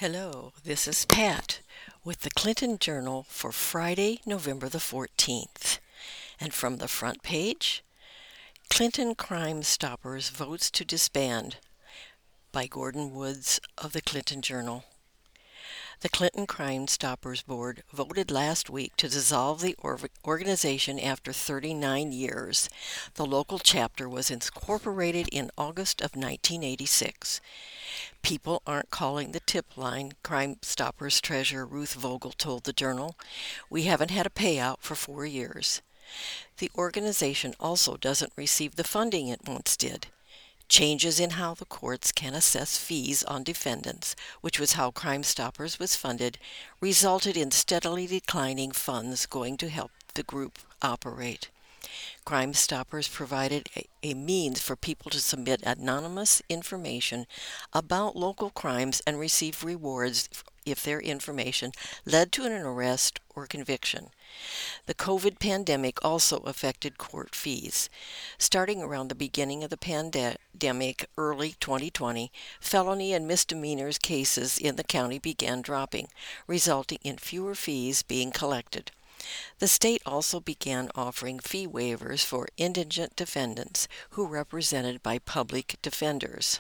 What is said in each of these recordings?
Hello, this is Pat with the Clinton Journal for Friday, November the 14th. And from the front page, Clinton Crime Stoppers votes to disband by Gordon Woods of the Clinton Journal. The Clinton Crime Stoppers Board voted last week to dissolve the organization after 39 years. The local chapter was incorporated in August of 1986. People aren't calling the tip line, Crime Stoppers treasurer Ruth Vogel told the Journal. We haven't had a payout for 4 years. The organization also doesn't receive the funding it once did. Changes in how the courts can assess fees on defendants, which was how Crime Stoppers was funded, resulted in steadily declining funds going to help the group operate. Crime Stoppers provided a means for people to submit anonymous information about local crimes and receive rewards if their information led to an arrest or conviction. The COVID pandemic also affected court fees. Starting around the beginning of the pandemic, early 2020, felony and misdemeanors cases in the county began dropping, resulting in fewer fees being collected. The state also began offering fee waivers for indigent defendants who were represented by public defenders.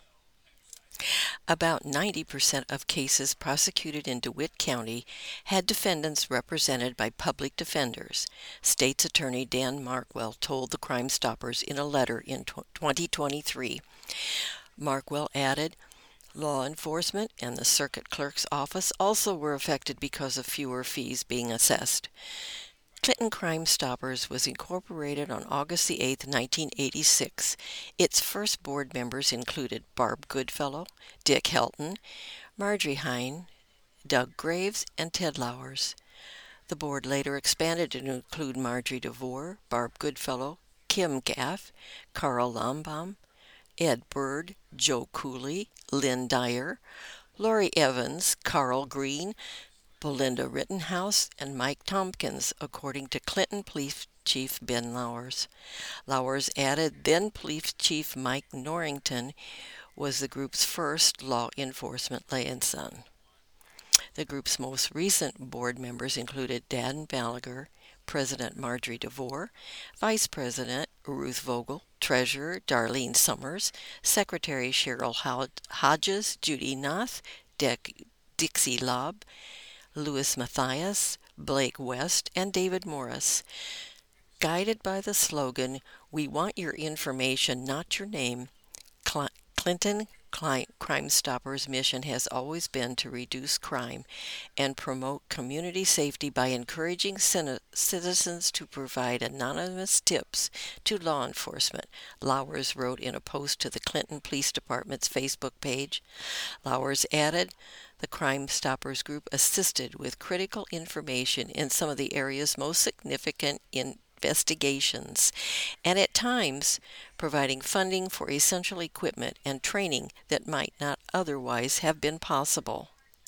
About 90% of cases prosecuted in DeWitt County had defendants represented by public defenders, State's Attorney Dan Markwell told the Crime Stoppers in a letter in 2023. Markwell added, law enforcement and the circuit clerk's office also were affected because of fewer fees being assessed. Clinton Crime Stoppers was incorporated on August 8, 1986. Its first board members included Barb Goodfellow, Dick Helton, Marjorie Hine, Doug Graves, and Ted Lowers. The board later expanded to include Marjorie DeVore, Barb Goodfellow, Kim Gaff, Carl Lombaum, Ed Bird, Joe Cooley, Lynn Dyer, Laurie Evans, Carl Green, Belinda Rittenhouse, and Mike Tompkins, according to Clinton Police Chief Ben Lowers. Lowers added then Police Chief Mike Norrington was the group's first law enforcement liaison. The group's most recent board members included Dan Gallagher, President Marjorie DeVore, Vice President Ruth Vogel, Treasurer Darlene Summers, Secretary Cheryl Hodges, Judy Nath, Dixie Lobb, Louis Mathias, Blake West, and David Morris. Guided by the slogan, "We want your information, not your name," Clinton Crime Stoppers' mission has always been to reduce crime and promote community safety by encouraging citizens to provide anonymous tips to law enforcement, Lowers wrote in a post to the Clinton Police Department's Facebook page. Lowers added, the Crime Stoppers group assisted with critical information in some of the area's most significant investigations, and at times providing funding for essential equipment and training that might not otherwise have been possible.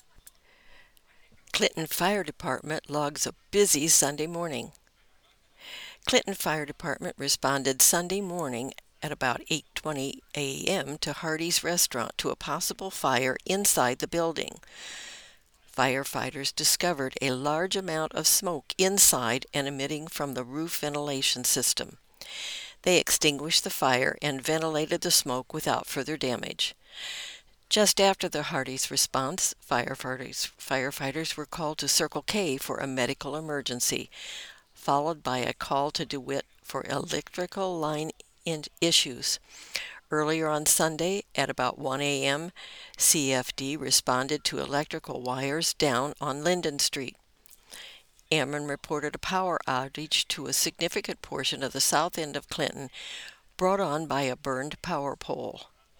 Clinton Fire Department logs a busy Sunday morning. Clinton Fire Department responded Sunday morning at about 8:20 a.m. to Hardee's restaurant to a possible fire inside the building. Firefighters discovered a large amount of smoke inside and emitting from the roof ventilation system. They extinguished the fire and ventilated the smoke without further damage. Just after the Hardee's response, firefighters were called to Circle K for a medical emergency, followed by a call to DeWitt for electrical line issues. Earlier on Sunday, at about 1 a.m., CFD responded to electrical wires down on Linden Street. Ameren reported a power outage to a significant portion of the south end of Clinton, brought on by a burned power pole.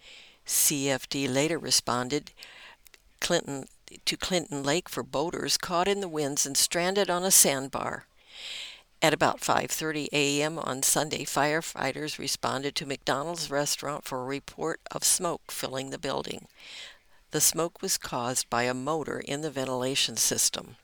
CFD later responded to Clinton Lake for boaters caught in the winds and stranded on a sandbar. At about 5:30 a.m. on Sunday, firefighters responded to McDonald's restaurant for a report of smoke filling the building. The smoke was caused by a motor in the ventilation system.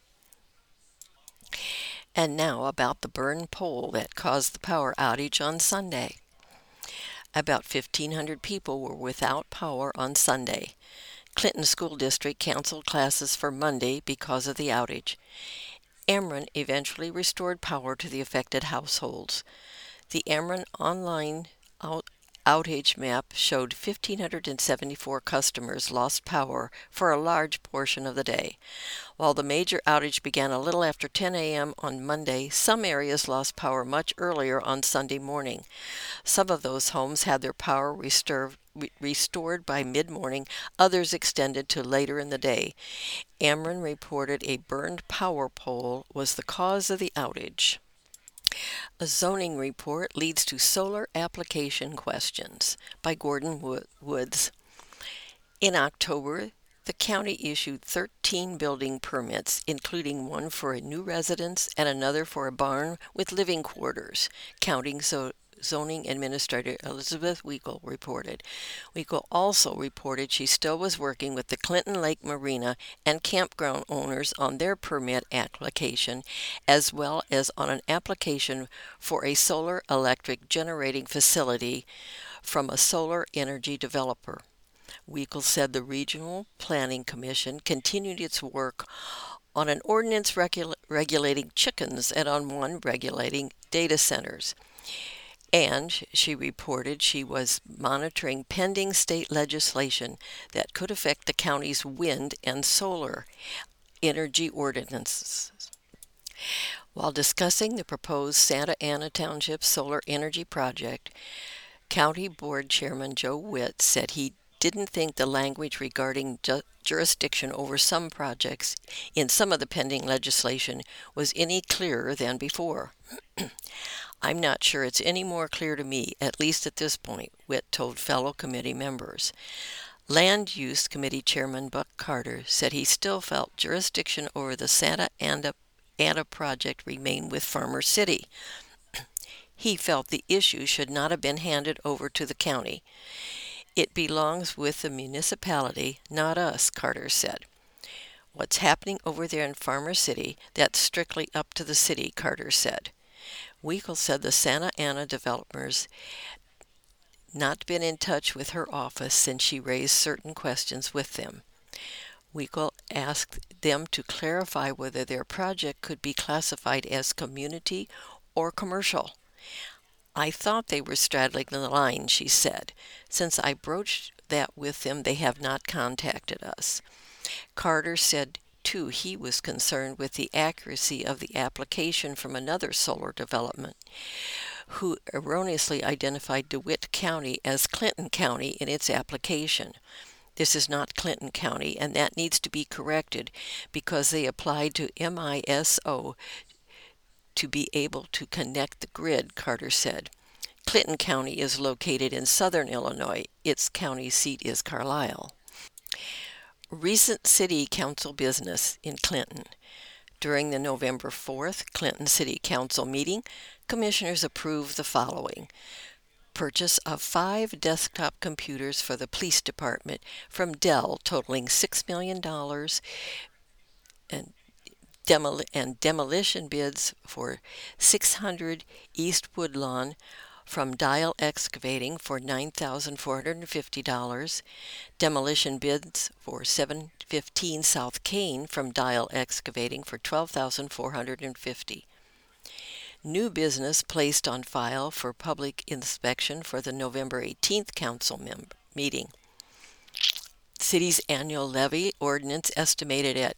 And now about the burned pole that caused the power outage on Sunday. About 1,500 people were without power on Sunday. Clinton School District canceled classes for Monday because of the outage. Ameren eventually restored power to the affected households. The Ameren online outage map showed 1,574 customers lost power for a large portion of the day. While the major outage began a little after 10 a.m. on Monday, some areas lost power much earlier on Sunday morning. Some of those homes had their power restored by mid-morning, others extended to later in the day. Ameren reported a burned power pole was the cause of the outage. A zoning report leads to solar application questions by Gordon Woods. In October, the county issued 13 building permits, including one for a new residence and another for a barn with living quarters, Zoning Administrator Elizabeth Weekle reported. Weekle also reported she still was working with the Clinton Lake Marina and campground owners on their permit application, as well as on an application for a solar electric generating facility from a solar energy developer. Weekle said the Regional Planning Commission continued its work on an ordinance regulating chickens and on one regulating data centers. And she reported she was monitoring pending state legislation that could affect the county's wind and solar energy ordinances. While discussing the proposed Santa Ana Township solar energy project, County Board Chairman Joe Witt said he didn't think the language regarding jurisdiction over some projects in some of the pending legislation was any clearer than before. I'm not sure it's any more clear to me, at least at this point, Witt told fellow committee members. Land Use Committee Chairman Buck Carter said he still felt jurisdiction over the Santa Ana project remained with Farmer City. He felt the issue should not have been handed over to the county. It belongs with the municipality, not us, Carter said. What's happening over there in Farmer City, that's strictly up to the city, Carter said. Weekle said the Santa Ana developers not been in touch with her office since she raised certain questions with them. Weekle asked them to clarify whether their project could be classified as community or commercial. I thought they were straddling the line, she said. Since I broached that with them, they have not contacted us. Carter said, too, he was concerned with the accuracy of the application from another solar development, who erroneously identified DeWitt County as Clinton County in its application. This is not Clinton County, and that needs to be corrected because they applied to MISO to be able to connect the grid, Carter said. Clinton County is located in southern Illinois. Its county seat is Carlisle. Recent City Council business in Clinton. During the November 4th Clinton City Council meeting, commissioners approved the following. Purchase of 5 desktop computers for the police department from Dell totaling $6 million and demolition bids for 600 East Woodlawn from Dial Excavating for $9,450, demolition bids for 715 South Kane from Dial Excavating for $12,450. New business placed on file for public inspection for the November 18th council meeting. City's annual levy ordinance estimated at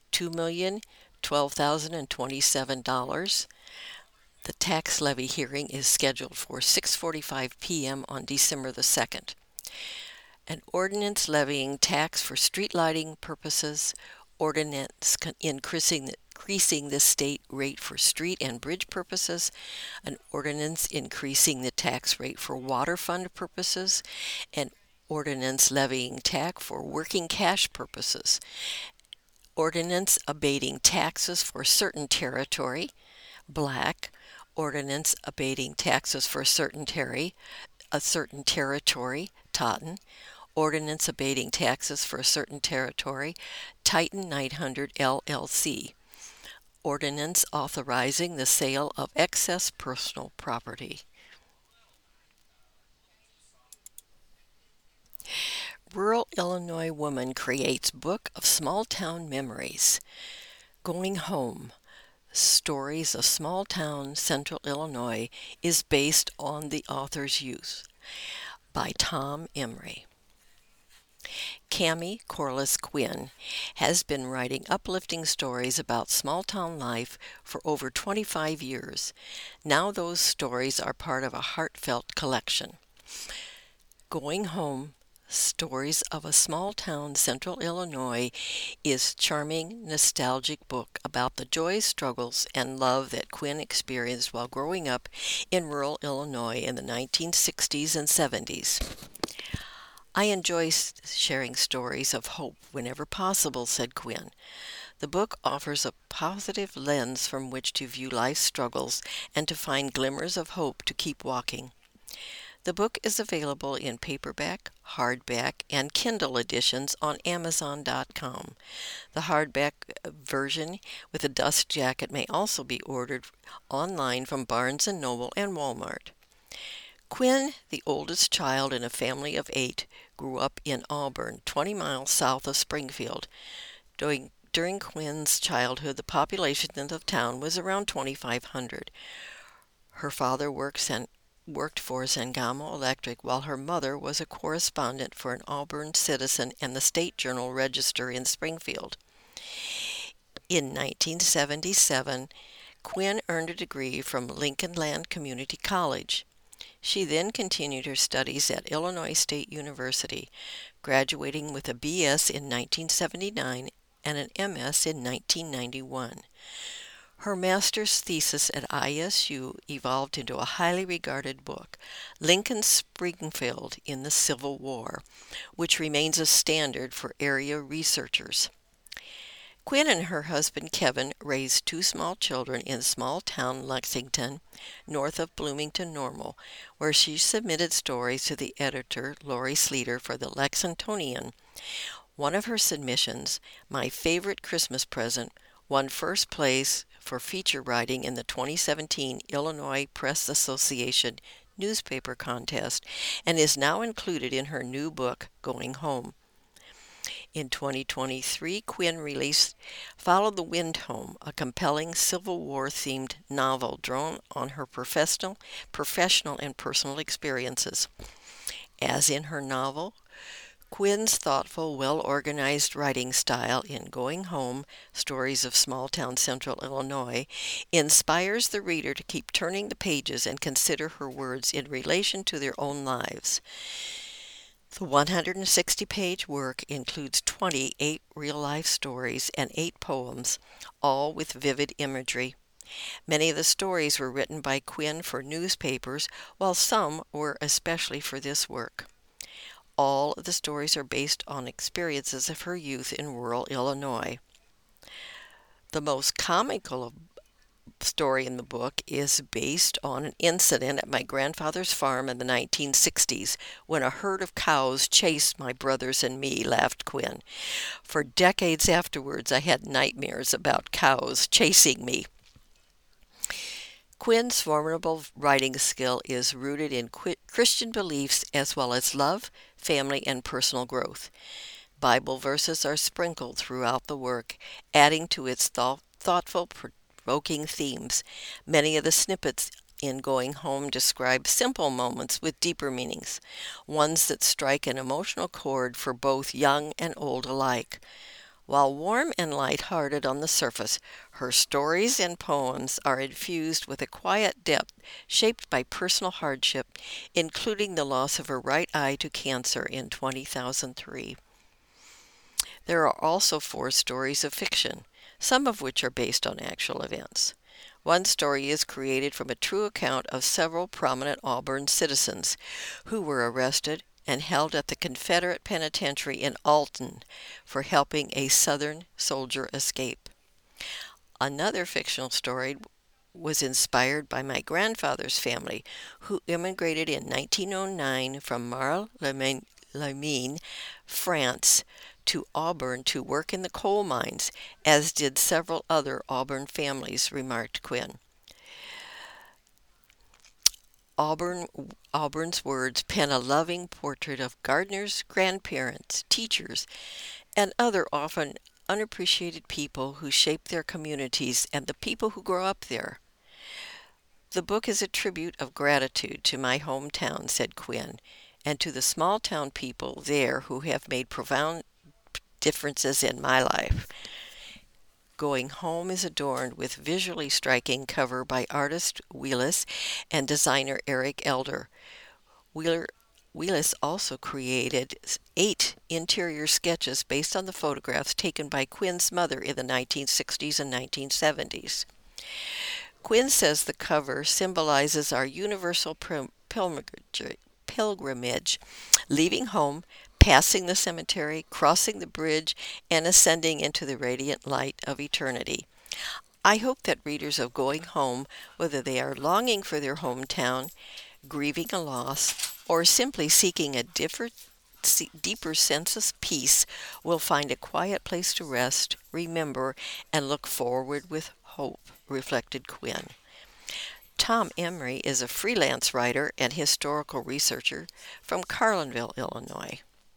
$2,012,027. The tax levy hearing is scheduled for 6:45 p.m. on December the 2nd. An ordinance levying tax for street lighting purposes, ordinance increasing the state rate for street and bridge purposes, an ordinance increasing the tax rate for water fund purposes, an ordinance levying tax for working cash purposes, ordinance abating taxes for certain territory, black, ordinance abating taxes for a certain territory, Totten, ordinance abating taxes for a certain territory, Titan 900 LLC, ordinance authorizing the sale of excess personal property. Rural Illinois woman creates book of small town memories. Going Home, Stories of Small Town Central Illinois is based on the author's youth by Tom Emery. Cami Corliss Quinn has been writing uplifting stories about small town life for over 25 years. Now those stories are part of a heartfelt collection. Going Home, Stories of a Small Town Central Illinois is charming, nostalgic book about the joys, struggles, and love that Quinn experienced while growing up in rural Illinois in the 1960s and 70s. I enjoy sharing stories of hope whenever possible, said Quinn. The book offers a positive lens from which to view life's struggles and to find glimmers of hope to keep walking. The book is available in paperback, hardback, and Kindle editions on Amazon.com. The hardback version with a dust jacket may also be ordered online from Barnes & Noble and Walmart. Quinn, the oldest child in a family of 8, grew up in Auburn, 20 miles south of Springfield. During Quinn's childhood, the population of the town was around 2,500. Her father worked for Sangamo Electric, while her mother was a correspondent for an Auburn Citizen and the State Journal-Register in Springfield. In 1977, Quinn earned a degree from Lincoln Land Community College. She then continued her studies at Illinois State University, graduating with a BS in 1979 and an MS in 1991. Her master's thesis at ISU evolved into a highly regarded book, Lincoln Springfield in the Civil War, which remains a standard for area researchers. Quinn and her husband Kevin raised 2 small children in small town Lexington, north of Bloomington Normal, where she submitted stories to the editor, Lori Sleeter, for the Lexingtonian. One of her submissions, My Favorite Christmas Present, won first place for feature writing in the 2017 Illinois Press Association newspaper contest and is now included in her new book, Going Home. In 2023, Quinn released Follow the Wind Home, a compelling Civil War-themed novel drawn on her professional and personal experiences. As in her novel, Quinn's thoughtful, well-organized writing style in Going Home, Stories of Small Town Central Illinois, inspires the reader to keep turning the pages and consider her words in relation to their own lives. The 160-page work includes 28 real-life stories and 8 poems, all with vivid imagery. Many of the stories were written by Quinn for newspapers, while some were especially for this work. All of the stories are based on experiences of her youth in rural Illinois. The most comical story in the book is based on an incident at my grandfather's farm in the 1960s when a herd of cows chased my brothers and me, laughed Quinn. For decades afterwards, I had nightmares about cows chasing me. Quinn's formidable writing skill is rooted in Christian beliefs as well as love, family, and personal growth. Bible verses are sprinkled throughout the work, adding to its thoughtful, provoking themes. Many of the snippets in Going Home describe simple moments with deeper meanings, ones that strike an emotional chord for both young and old alike. While warm and light-hearted on the surface, her stories and poems are infused with a quiet depth shaped by personal hardship, including the loss of her right eye to cancer in 2003. There are also 4 stories of fiction, some of which are based on actual events. One story is created from a true account of several prominent Auburn citizens who were arrested and held at the Confederate Penitentiary in Alton for helping a Southern soldier escape. Another fictional story was inspired by my grandfather's family, who immigrated in 1909 from Marle-les-Mines, France, to Auburn to work in the coal mines, as did several other Auburn families, remarked Quinn. Auburn, Auburn's words pen a loving portrait of gardeners, grandparents, teachers, and other often unappreciated people who shape their communities and the people who grow up there. The book is a tribute of gratitude to my hometown, said Quinn, and to the small town people there who have made profound differences in my life. Going Home is adorned with visually striking cover by artist Wheelis and designer Eric Elder. Wheeler Wheelis also created 8 interior sketches based on the photographs taken by Quinn's mother in the 1960s and 1970s. Quinn says the cover symbolizes our universal pilgrimage, leaving home, passing the cemetery, crossing the bridge, and ascending into the radiant light of eternity. I hope that readers of Going Home, whether they are longing for their hometown, grieving a loss, or simply seeking a deeper sense of peace, will find a quiet place to rest, remember, and look forward with hope, reflected Quinn. Tom Emery is a freelance writer and historical researcher from Carlinville, Illinois.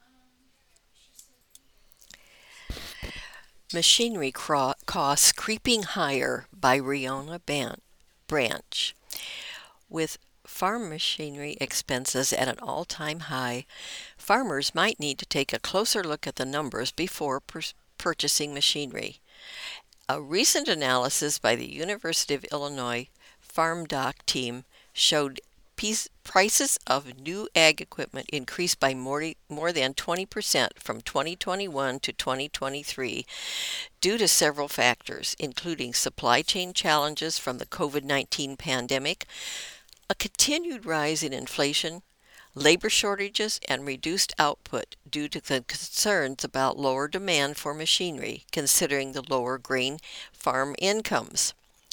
Machinery Costs Creeping Higher by Riona Branch. With farm machinery expenses at an all-time high, farmers might need to take a closer look at the numbers before purchasing machinery. A recent analysis by the University of Illinois Farm Doc team showed prices of new ag equipment increased by more than 20% from 2021 to 2023 due to several factors, including supply chain challenges from the COVID-19 pandemic, a continued rise in inflation, labor shortages, and reduced output due to the concerns about lower demand for machinery, considering the lower grain farm incomes.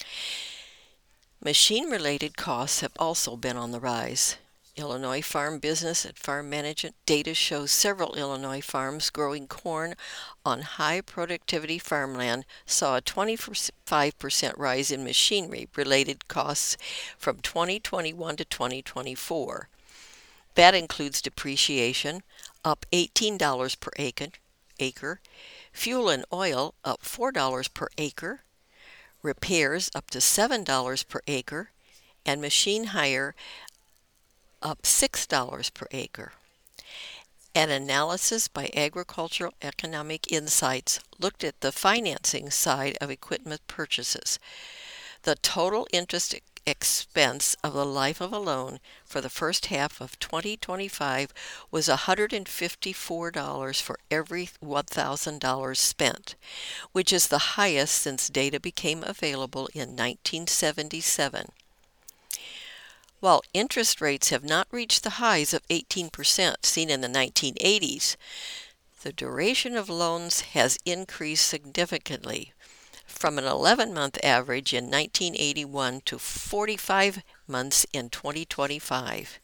Machine-related costs have also been on the rise. Illinois Farm Business and Farm Management data shows several Illinois farms growing corn on high productivity farmland saw a 25% rise in machinery-related costs from 2021 to 2024. That includes depreciation, up $18 per acre, fuel and oil, up $4 per acre, repairs up to $7 per acre, and machine hire up $6 per acre. An analysis by Agricultural Economic Insights looked at the financing side of equipment purchases. The total interest expense of the life of a loan for the first half of 2025 was $154 for every $1,000 spent, which is the highest since data became available in 1977. While interest rates have not reached the highs of 18% seen in the 1980s, the duration of loans has increased significantly, from an 11-month average in 1981 to 45 months in 2025.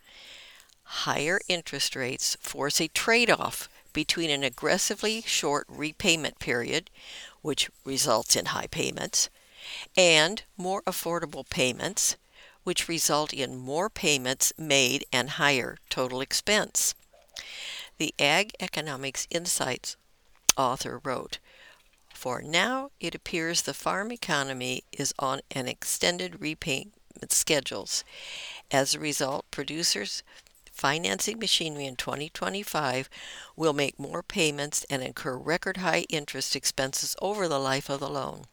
Higher interest rates force a trade-off between an aggressively short repayment period, which results in high payments, and more affordable payments, which result in more payments made and higher total expense. The Ag Economics Insights author wrote, "For now, it appears the farm economy is on an extended repayment schedules. As a result, producers financing machinery in 2025 will make more payments and incur record high interest expenses over the life of the loan.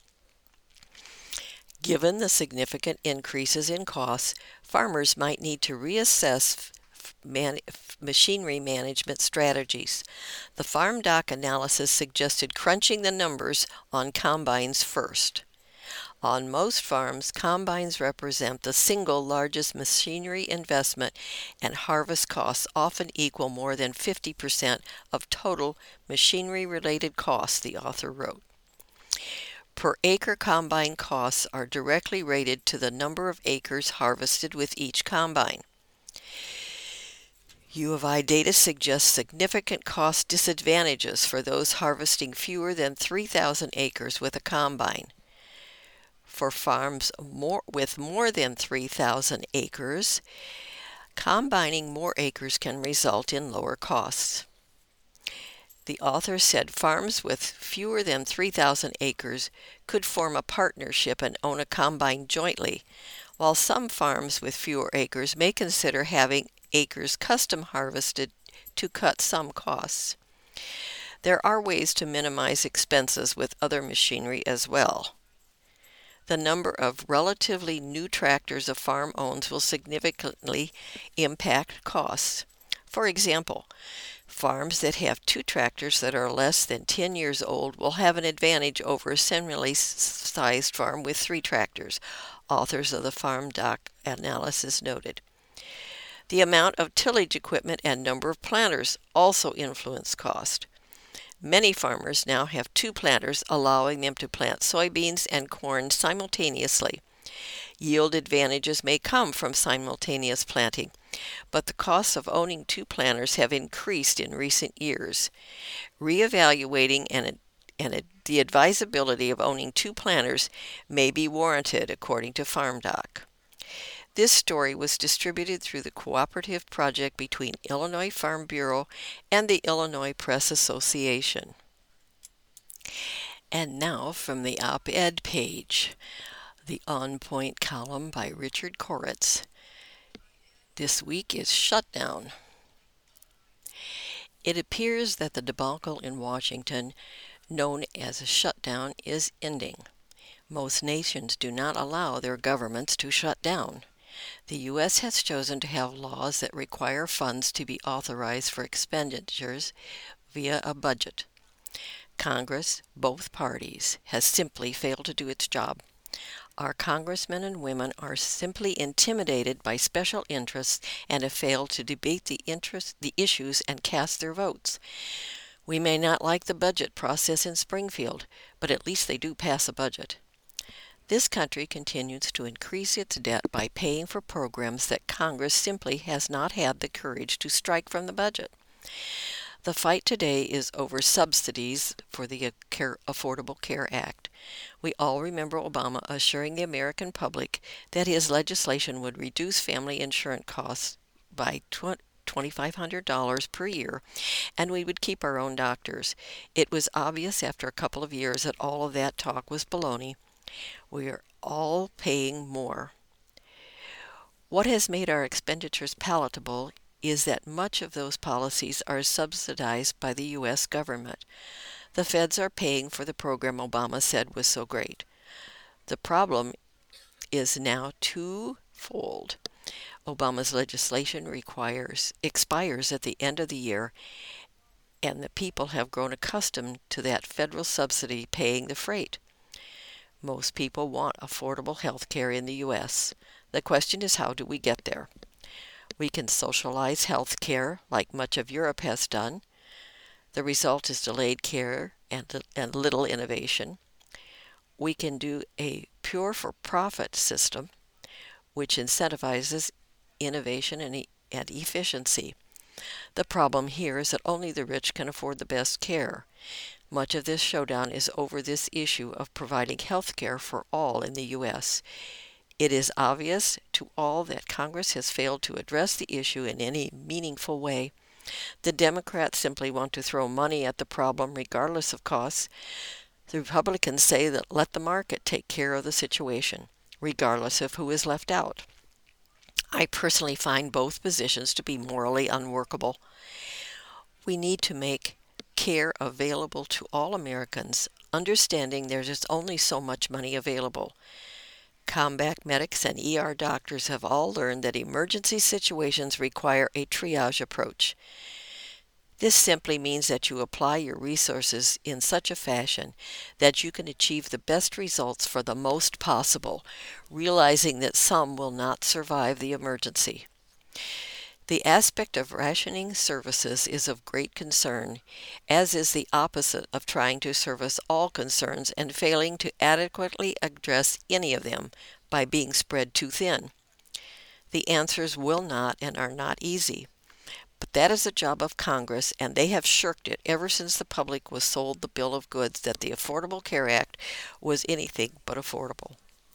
Given the significant increases in costs, farmers might need to reassess machinery management strategies. The Farm Doc analysis suggested crunching the numbers on combines first. On most farms, combines represent the single largest machinery investment, and harvest costs often equal more than 50% of total machinery-related costs," the author wrote. Per acre combine costs are directly rated to the number of acres harvested with each combine. U of I data suggests significant cost disadvantages for those harvesting fewer than 3,000 acres with a combine. For farms with more than 3,000 acres, combining more acres can result in lower costs. The author said farms with fewer than 3,000 acres could form a partnership and own a combine jointly, while some farms with fewer acres may consider having acres custom harvested to cut some costs. There are ways to minimize expenses with other machinery as well. The number of relatively new tractors a farm owns will significantly impact costs. For example, farms that have 2 tractors that are less than 10 years old will have an advantage over a similarly sized farm with 3 tractors, authors of the Farm Doc analysis noted. The amount of tillage equipment and number of planters also influence cost. Many farmers now have 2 planters, allowing them to plant soybeans and corn simultaneously. Yield advantages may come from simultaneous planting, but the costs of owning 2 planters have increased in recent years. Reevaluating the advisability of owning 2 planters may be warranted, according to FarmDoc. This story was distributed through the cooperative project between Illinois Farm Bureau and the Illinois Press Association. And now from the op-ed page, the On Point column by Richard Koretz. This week is Shutdown. It appears that the debacle in Washington, known as a shutdown, is ending. Most nations do not allow their governments to shut down. The U.S. has chosen to have laws that require funds to be authorized for expenditures via a budget. Congress, both parties, has simply failed to do its job. Our congressmen and women are simply intimidated by special interests and have failed to debate the issues and cast their votes. We may not like the budget process in Springfield, but at least they do pass a budget. This country continues to increase its debt by paying for programs that Congress simply has not had the courage to strike from the budget. The fight today is over subsidies for the Affordable Care Act. We all remember Obama assuring the American public that his legislation would reduce family insurance costs by $2,500 per year, and we would keep our own doctors. It was obvious after a couple of years that all of that talk was baloney. We are all paying more. What has made our expenditures palatable is that much of those policies are subsidized by the U.S. government. The feds are paying for the program Obama said was so great. The problem is now twofold. Obama's legislation expires at the end of the year, and the people have grown accustomed to that federal subsidy paying the freight. Most people want affordable health care in the U.S. The question is, how do we get there? We can socialize health care like much of Europe has done. The result is delayed care and little innovation. We can do a pure for-profit system, which incentivizes innovation and efficiency. The problem here is that only the rich can afford the best care. Much of this showdown is over this issue of providing health care for all in the U.S. It is obvious to all that Congress has failed to address the issue in any meaningful way. The Democrats simply want to throw money at the problem regardless of costs. The Republicans say that let the market take care of the situation, regardless of who is left out. I personally find both positions to be morally unworkable. We need to make care available to all Americans, understanding there's just only so much money available. Combat medics and ER doctors have all learned that emergency situations require a triage approach. This simply means that you apply your resources in such a fashion that you can achieve the best results for the most possible, realizing that some will not survive the emergency. The aspect of rationing services is of great concern, as is the opposite of trying to service all concerns and failing to adequately address any of them by being spread too thin. The answers will not and are not easy, but that is the job of Congress, and they have shirked it ever since the public was sold the bill of goods that the Affordable Care Act was anything but affordable.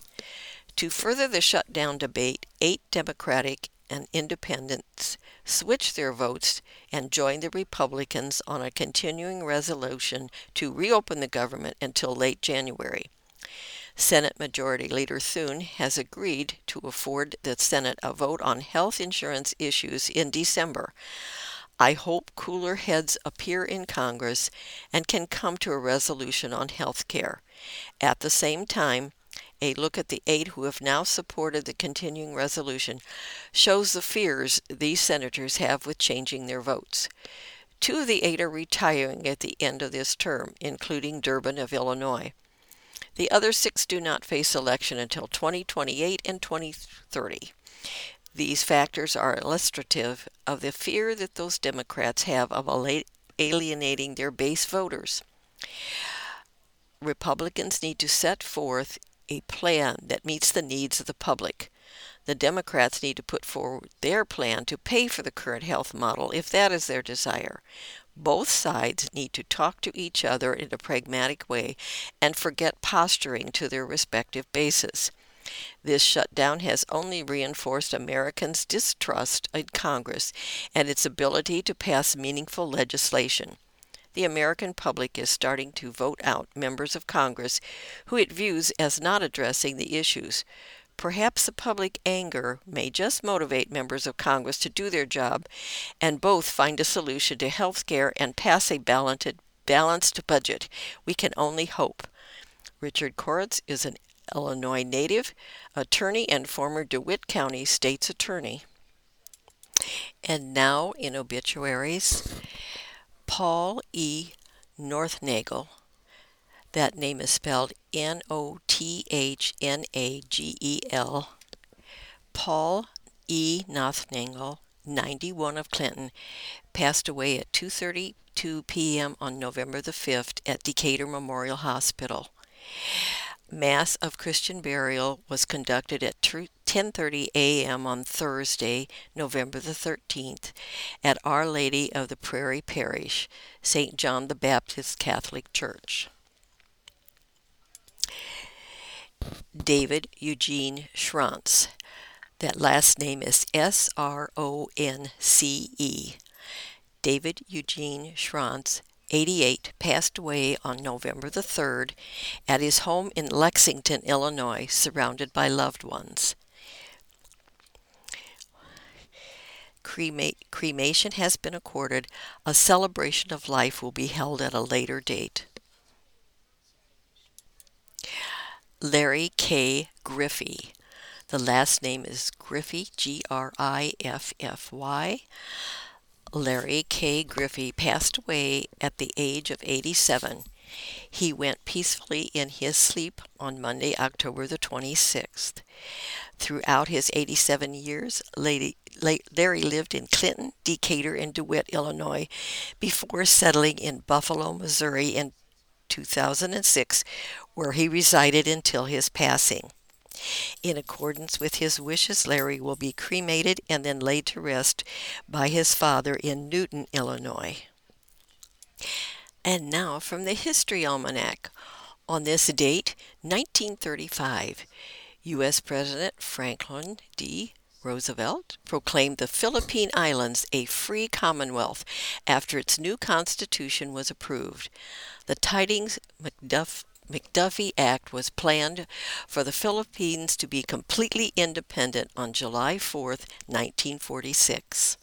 To further the shutdown debate, 8 Democratic and Independents switched their votes and joined the Republicans on a continuing resolution to reopen the government until late January. Senate Majority Leader Thune has agreed to afford the Senate a vote on health insurance issues in December. I hope cooler heads appear in Congress and can come to a resolution on health care. At the same time, a look at the 8 who have now supported the continuing resolution shows the fears these senators have with changing their votes. 2 of the 8 are retiring at the end of this term, including Durbin of Illinois. The other 6 do not face election until 2028 and 2030. These factors are illustrative of the fear that those Democrats have of alienating their base voters. Republicans need to set forth a plan that meets the needs of the public. The Democrats need to put forward their plan to pay for the current health model if that is their desire. Both sides need to talk to each other in a pragmatic way and forget posturing to their respective bases. This shutdown has only reinforced Americans' distrust in Congress and its ability to pass meaningful legislation. The American public is starting to vote out members of Congress who it views as not addressing the issues. Perhaps the public anger may just motivate members of Congress to do their job and both find a solution to health care and pass a balanced budget. We can only hope. Richard Koretz is an Illinois native, attorney, and former DeWitt County State's Attorney. And now in obituaries, Paul E. Northnagel. That name is spelled Nothnagel. Paul E. Northnagel, 91 of Clinton, passed away at 2:32 p.m. on November the 5th at Decatur Memorial Hospital. Mass of Christian burial was conducted at 10:30 a.m. on Thursday, November the 13th, at Our Lady of the Prairie Parish, St. John the Baptist Catholic Church. David Eugene Schranz. That last name is Sronce. David Eugene Schranz, 88, passed away on November the 3rd at his home in Lexington, Illinois, surrounded by loved ones. Cremation has been accorded. A celebration of life will be held at a later date. Larry K. Griffey. The last name is Griffey, Griffy. Larry K. Griffey passed away at the age of 87. He went peacefully in his sleep on Monday, October the 26th. Throughout his 87 years, Larry lived in Clinton, Decatur, and DeWitt, Illinois, before settling in Buffalo, Missouri in 2006, where he resided until his passing. In accordance with his wishes, Larry will be cremated and then laid to rest by his father in Newton, Illinois. And now from the History Almanac. On this date, 1935, U.S. President Franklin D. Roosevelt proclaimed the Philippine Islands a free commonwealth after its new constitution was approved. The Tidings-McDuffie Act was planned for the Philippines to be completely independent on July 4, 1946.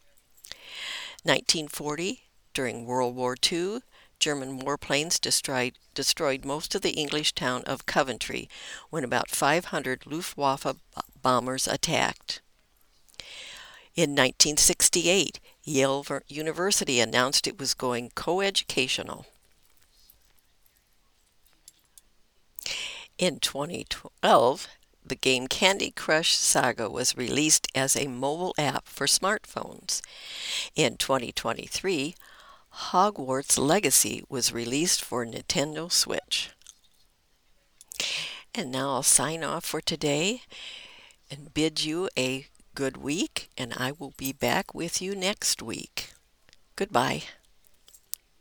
1940, during World War II, German warplanes destroyed most of the English town of Coventry when about 500 Luftwaffe bombers attacked. In 1968, Yale University announced it was going coeducational. In 2012, the game Candy Crush Saga was released as a mobile app for smartphones. In 2023, Hogwarts Legacy was released for Nintendo Switch. And now I'll sign off for today and bid you a good week, and I will be back with you next week. Goodbye.